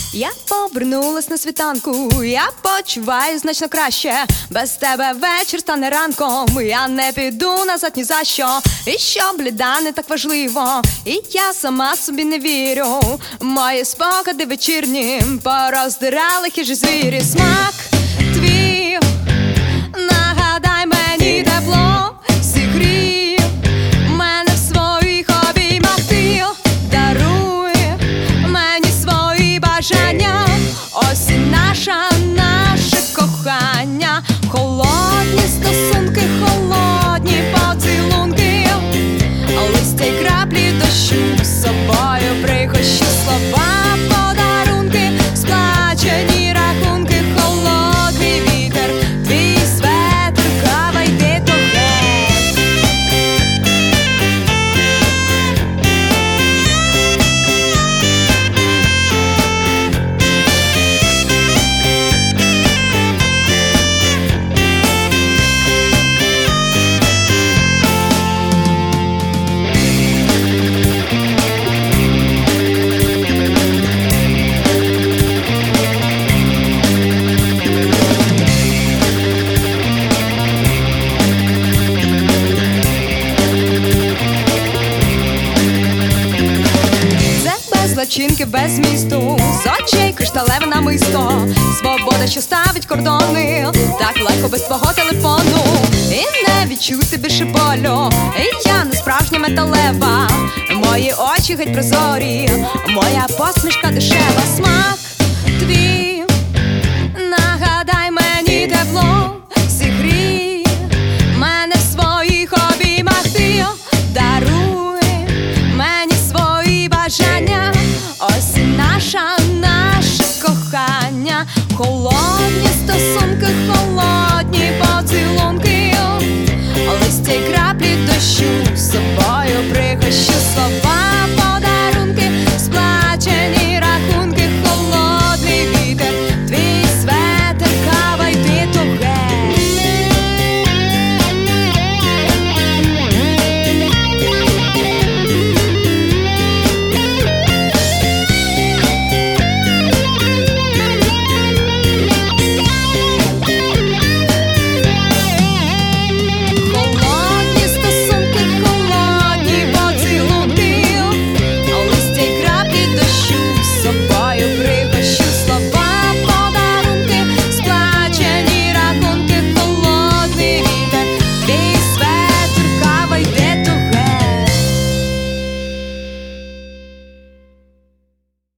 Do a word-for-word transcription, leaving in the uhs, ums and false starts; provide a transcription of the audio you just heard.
Я повернулась на світанку, я почуваю значно краще. Без тебе вечір стане ранком, я не піду назад ні за що. І що бліда не так важливо, і я сама собі не вірю. Мої спогади вечірні пороздирали хижі звірі. Смак твій, нагадай мені тепло, зігрій мене в своїх обіймах. Ти даруй мені свої бажання. Ось і наша, наше кохання. Холодні стосунки, холодні поцілунки, листя й краплі дощу з собою прихощу. Слова, подарунки, сплачені рахунки, холодний вітер, твій светр, кава йде до геть. Злочинки без змісту, з очей кришталеве намисто. Свобода, що ставить кордони, так легко без твого телефону. І не відчути більше болю, і я не справжня металева. Мої очі геть прозорі, моя посмішка дешева. Смак твій,